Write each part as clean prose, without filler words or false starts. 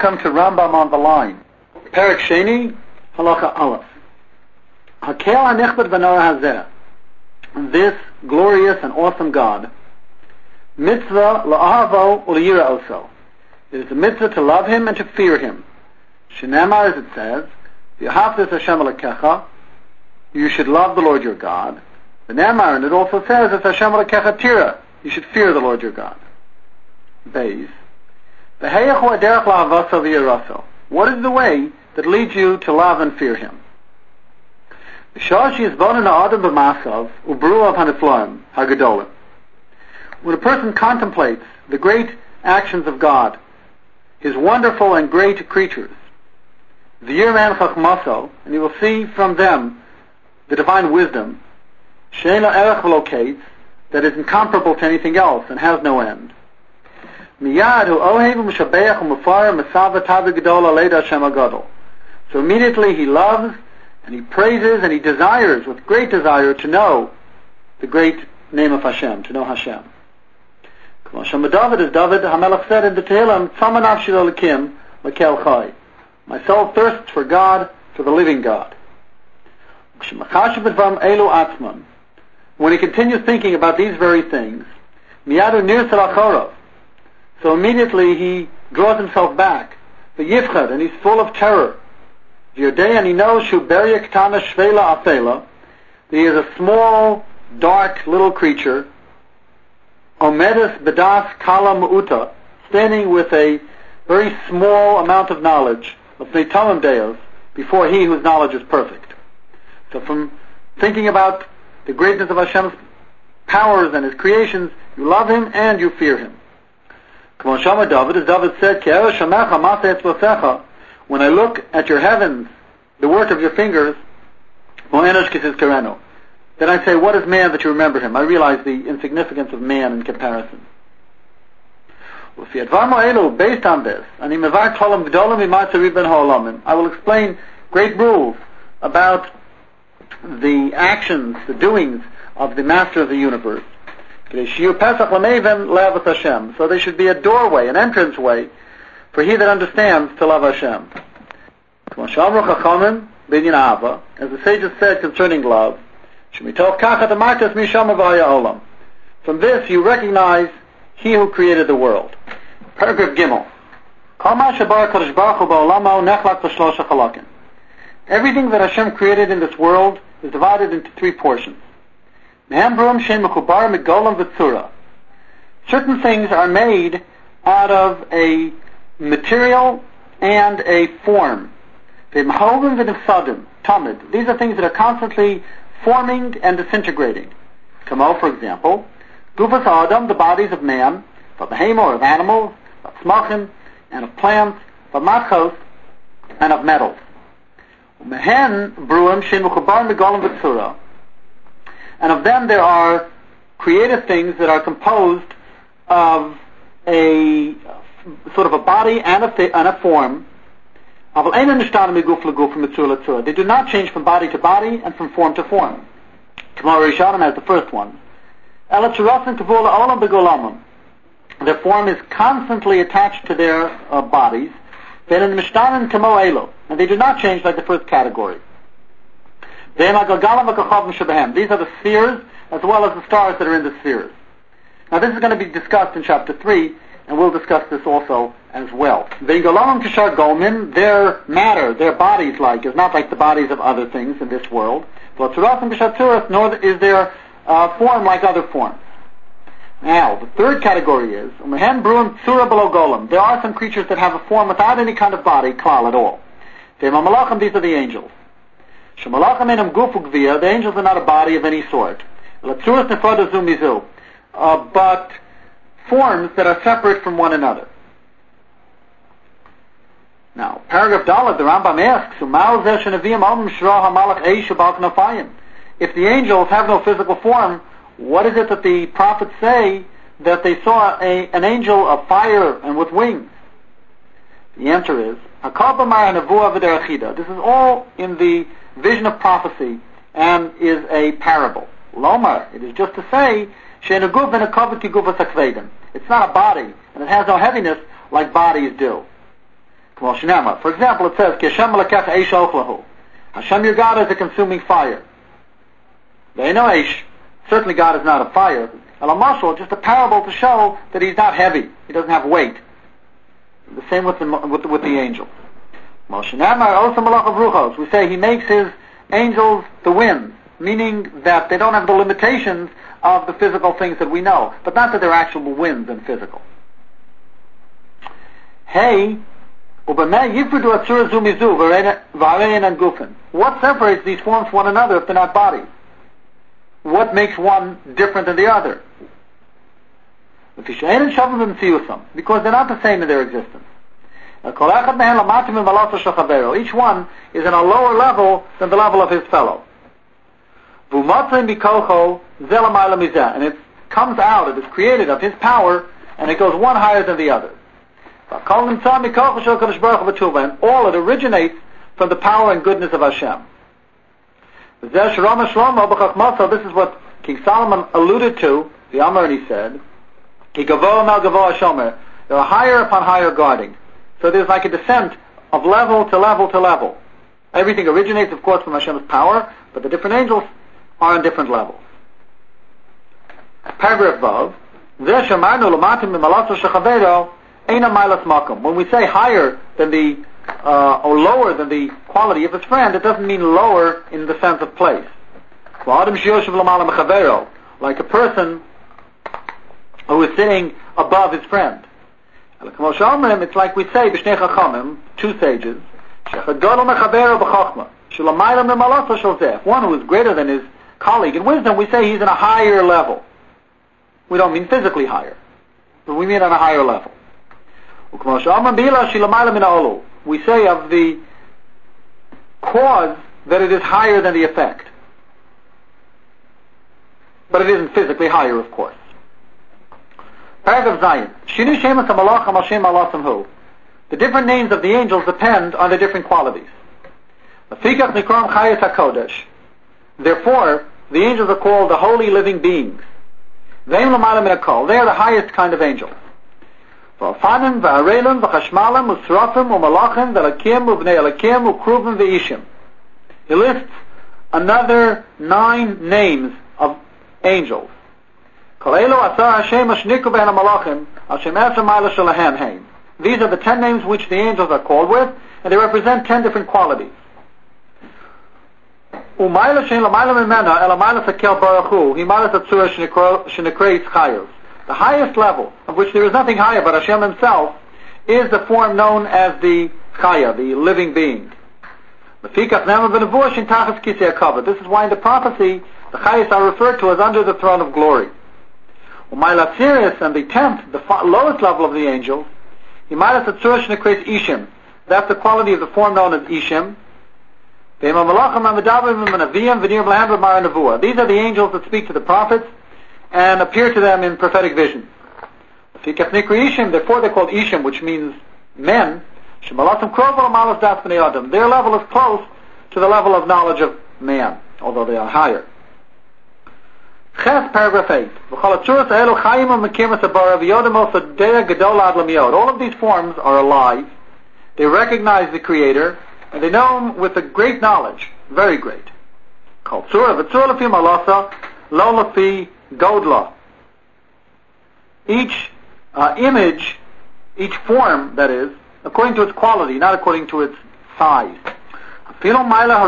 Welcome to Rambam on the Line. Perek Sheni, Halacha Aleph. Hakel hanichbad v'nora hazeh. This glorious and awesome God. Mitzvah la'ahavo u'liyira oso. It is a mitzvah to love Him and to fear Him. Shenamar, as it says, V'yahavtes Hashem Elokecha. You should love the Lord your God. V'namar, and it also says, it's Hashem Elokecha tira. You should fear the Lord your God. Beis. What is the way that leads you to love and fear Him? When a person contemplates the great actions of God, His wonderful and great creatures, and you will see from them the divine wisdom, that is incomparable to anything else and has no end. So immediately he loves and he praises and he desires with great desire to know the great name of Hashem, to know Hashem. As David HaMelech said in the Tehillim, my soul thirsts for God, for the living God. When he continues thinking about these very things, so immediately he draws himself back, and he's full of terror. And he knows that he is a small, dark little creature, standing with a very small amount of knowledge, before He whose knowledge is perfect. So from thinking about the greatness of Hashem's powers and His creations, you love Him and you fear Him. As David said, when I look at your heavens, the work of your fingers, then I say, what is man that you remember him? I realize the insignificance of man in comparison. Based on this, I will explain great rules about the actions, the doings of the Master of the universe. So they should be a doorway, an entranceway, for he that understands to love Hashem. As the sages said concerning love, from this you recognize He who created the world. Paragraph Gimel. Everything that Hashem created in this world is divided into three portions. Certain things are made out of a material and a form. These are things that are constantly forming and disintegrating. For example, the bodies of man, or of animals, and of plants, and of metals. And of them there are creative things that are composed of a sort of a body and a form. They do not change from body to body and from form to form. Kamar Rishonim has the first one. Their form is constantly attached to their bodies, and they do not change like the first category. These are the spheres as well as the stars that are in the spheres. Now this is going to be discussed in chapter 3, and we'll discuss this also as well. Their matter, their bodies is not like the bodies of other things in this world, nor is their form like other forms. Now, the third category is, there are some creatures that have a form without any kind of body, klal, at all. These are the angels. The angels are not a body of any sort. But forms that are separate from one another. Now, paragraph Dalet, the Rambam asks, if the angels have no physical form, what is it that the prophets say that they saw an angel of fire and with wings? The answer is, this is all in the vision of prophecy and is a parable. Lomar, it is just to say, it's not a body, and it has no heaviness like bodies do. For example, it says, Hashem your God is a consuming fire. They know Eish. Certainly God is not a fire. Elamashal, just a parable to show that he's not heavy. He doesn't have weight. The same with the angels. We say he makes his angels the winds, meaning that they don't have the limitations of the physical things that we know, but not that they're actual winds and physical. Hey, what separates these forms from one another if they're not bodies? What makes one different than the other? Because they're not the same in their existence. Each one is in a lower level than the level of his fellow. And it comes out, it is created of his power, and it goes one higher than the other. And all it originates from the power and goodness of Hashem. This is what King Solomon alluded to, the Amar, and he said, there are higher upon higher guarding. So there's like a descent of level to level to level. Everything originates, of course, from Hashem's power, but the different angels are on different levels. Paragraph Vav, when we say higher than the, or lower than the quality of his friend, it doesn't mean lower in the sense of place. Like a person who is sitting above his friend. It's like we say, two sages, if one who is greater than his colleague in wisdom, we say he's in a higher level. We don't mean physically higher, but we mean on a higher level. We say of the cause that it is higher than the effect. But it isn't physically higher, of course. Paragraph Zion. The different names of the angels depend on the different qualities. Therefore, the angels are called the holy living beings. They are the highest kind of angels. He lists another 9 names of angels. These are the 10 names which the angels are called with, and they represent 10 different qualities. The highest level, of which there is nothing higher but Hashem himself, is the form known as the Chaya, the living being. This is why in the prophecy, the Chayas are referred to as under the throne of glory. Umayla Sirius, and the 10th, the lowest level of the angels, that's the quality of the form known as Ishim. These are the angels that speak to the prophets and appear to them in prophetic vision. Therefore they're called Ishim, which means men. Their level is close to the level of knowledge of man, although they are higher. Ches, paragraph 8. All of these forms are alive. They recognize the Creator, and they know Him with a great knowledge, very great. Each image, each form, that is, according to its quality, not according to its size. Even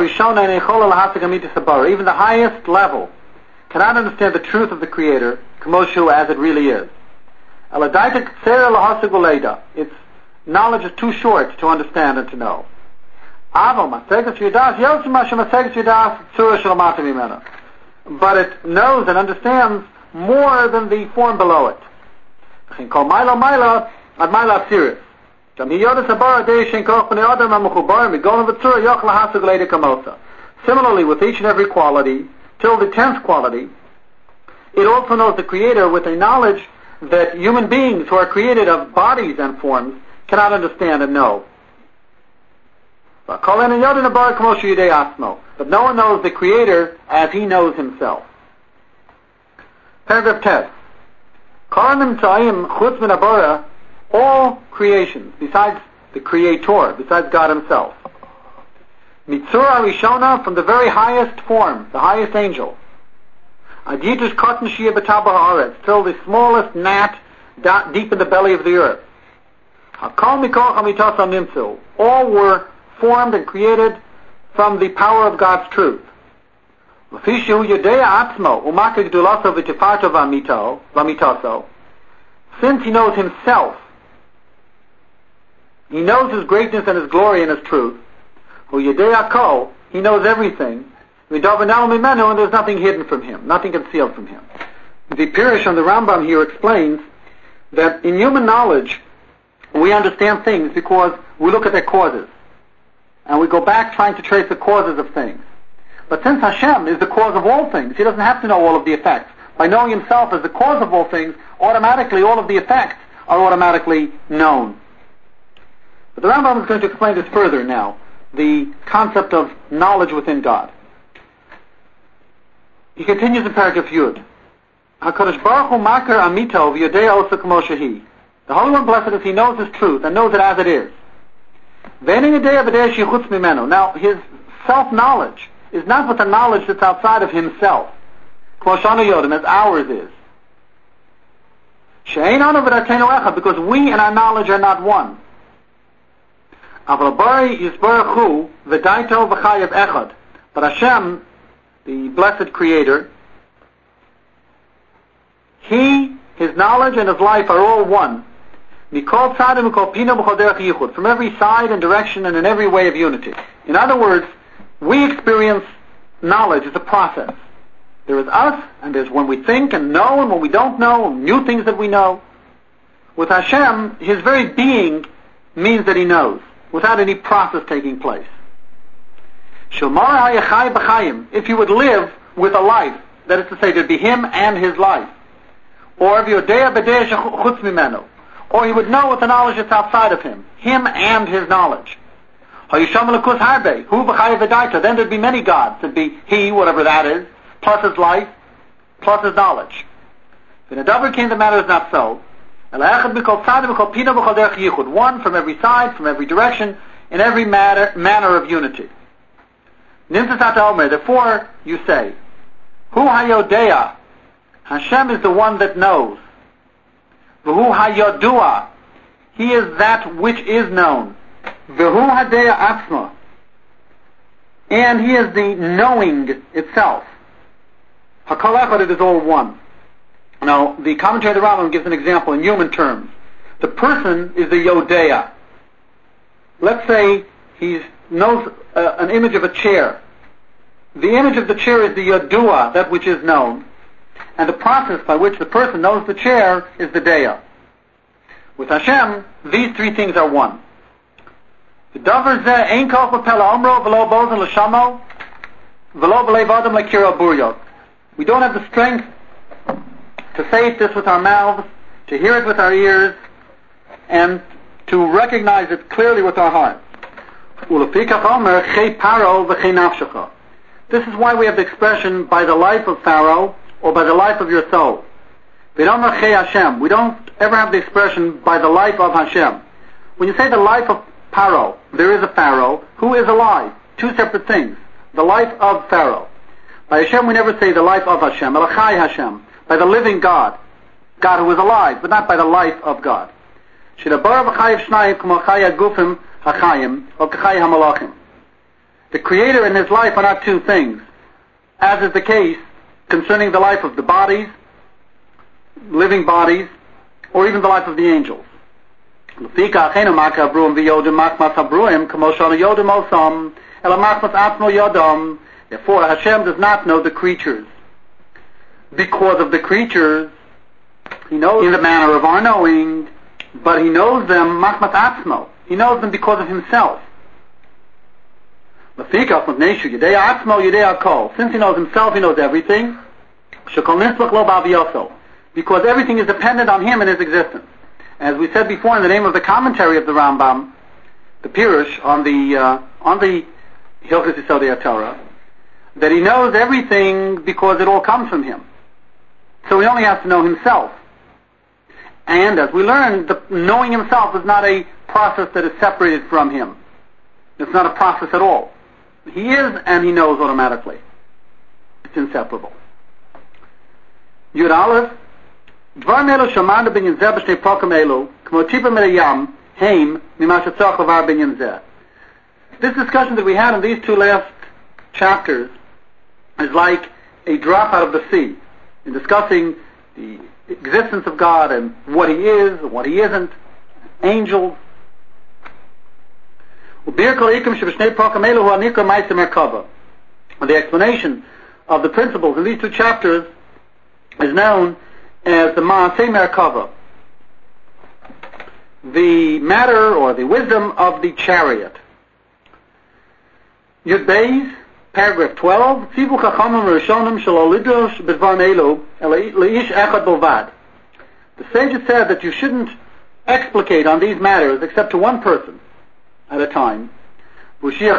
the highest level cannot understand the truth of the Creator, Kamoshu, as it really is. Its knowledge is too short to understand and to know. But it knows and understands more than the form below it. Similarly, with each and every quality, till the 10th quality, it also knows the Creator with a knowledge that human beings who are created of bodies and forms cannot understand and know. But no one knows the Creator as He knows Himself. Paragraph 10. All creations, besides the Creator, besides God Himself. Mitzura Rishona, from the very highest form, the highest angel. Aditus Cotton Shia Betaba Haaretz, till the smallest gnat deep in the belly of the earth. Hakol Mikoch Amitas Nimtzu, all were formed and created from the power of God's truth. Since he knows himself, he knows his greatness and his glory and his truth, he knows everything, and there's nothing hidden from him, nothing concealed from him. The Pirush on the Rambam here explains that in human knowledge we understand things because we look at their causes, and we go back trying to trace the causes of things. But since Hashem is the cause of all things, He doesn't have to know all of the effects. By knowing Himself as the cause of all things, automatically all of the effects are automatically known. But the Rambam is going to explain this further now, the concept of knowledge within God. He continues in paragraph Yud. HaKadosh Baruch Hu makar amito v'yodei osa k'mo shehi. The Holy One, blessed is He, knows His truth and knows it as it is. Now, His self-knowledge is not with the knowledge that's outside of Himself, as ours is. Because we and our knowledge are not one. But Hashem, the blessed Creator, He, His knowledge and His life are all one. From every side and direction and in every way of unity. In other words, we experience knowledge as a process. There is us, and there's when we think and know, and when we don't know, and new things that we know. With Hashem, His very being means that He knows, without any process taking place. If you would live with a life, that is to say, there'd be Him and His life. Or if you're or He would know with the knowledge that's outside of Him, Him and His knowledge. Then there'd be many gods. There'd be He, whatever that is, plus His life, plus His knowledge. When a davar came, the matter is not so. One from every side, from every direction, in every manner of unity. Therefore, you say, Hu hayodea, Hashem is the one that knows. V'hu hayodua, He is that which is known. V'hu hadeya atzma, and He is the knowing itself. Hakol echad, it is all one. Now, the commentary of the Rambam gives an example in human terms. The person is the Yodea. Let's say he knows an image of a chair. The image of the chair is the Yodua, that which is known. And the process by which the person knows the chair is the Deya. With Hashem, these three things are one. The davar zeh ein koch b'pela omro v'lo bozen l'shamo v'lo b'leiv adam l'kira buryot. We don't have the strength to say this with our mouths, to hear it with our ears, and to recognize it clearly with our hearts. This is why we have the expression, by the life of Pharaoh, or by the life of your soul. We don't ever have the expression, by the life of Hashem. When you say the life of Paro, there is a Pharaoh who is alive. Two separate things. The life of Pharaoh. By Hashem we never say the life of Hashem, Elachai Hashem, by the living God, God who is alive, but not by the life of God. The Creator and His life are not two things, as is the case concerning the life of the bodies, living bodies, or even the life of the angels. Therefore, Hashem does not know the creatures. Because of the creatures, He knows in the manner of our knowing, but He knows them machmas atzmo. He knows them because of Himself. Since He knows Himself, He knows everything. Because everything is dependent on Him and His existence. As we said before in the name of the commentary of the Rambam, the Pirush on the Hilchos Yesodei HaTorah, that He knows everything because it all comes from Him. So He only has to know Himself. And as we learned, the knowing himself is not a process that is separated from him. It's not a process at all. He is and he knows automatically. It's inseparable. Yud Aleph, Dvar Melo Shaman Binyan Zeh B'Shnei Prokim Elu, K'mo Tipa Merayam, Heim, Mima Shetzach Levar Binyan Zeh. This discussion that we had in these two last chapters is like a drop out of the sea in discussing the existence of God and what he is and what he isn't, angels. And the explanation of the principles in these two chapters is known as the Ma'aseh Merkava, the matter or the wisdom of the chariot. Yud Beis, paragraph 12, Tzivu Chachamim Rishonim Shelo Lidrosh B'Dvar Elu Leish Echad Bilvad. The sages said that you shouldn't explicate on these matters except to one person at a time. And he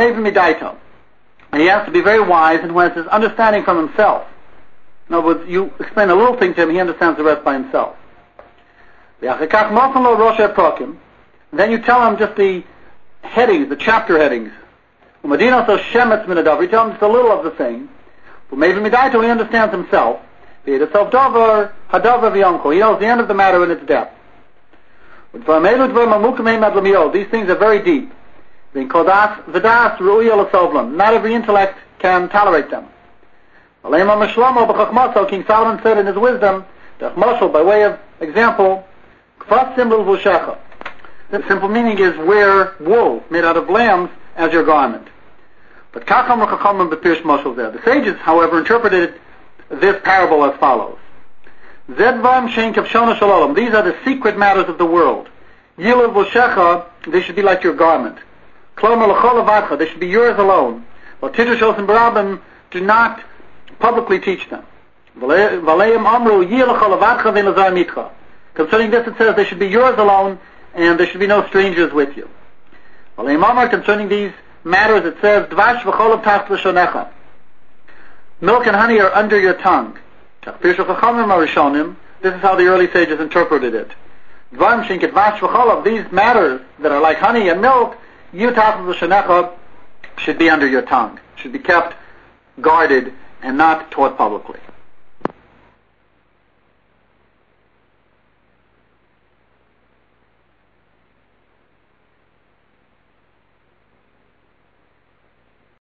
has to be very wise and who has his understanding from himself. In other words, you explain a little thing to him, he understands the rest by himself. Then you tell him just the headings, the chapter headings. You tell him just a little of the thing. He understands himself. He knows the end of the matter in its depth. These things are very deep. Not every intellect can tolerate them. King Solomon said in his wisdom, by way of example, the simple meaning is wear wool made out of lambs as your garment. But the sages, however, interpreted this parable as follows. These are the secret matters of the world. They should be like your garment. They should be yours alone. Do not publicly teach them. Concerning this it says they should be yours alone and there should be no strangers with you. Concerning these matters it says milk and honey are under your tongue. This is how the early sages interpreted it. These matters that are like honey and milk should be under your tongue, should be kept guarded and not taught publicly.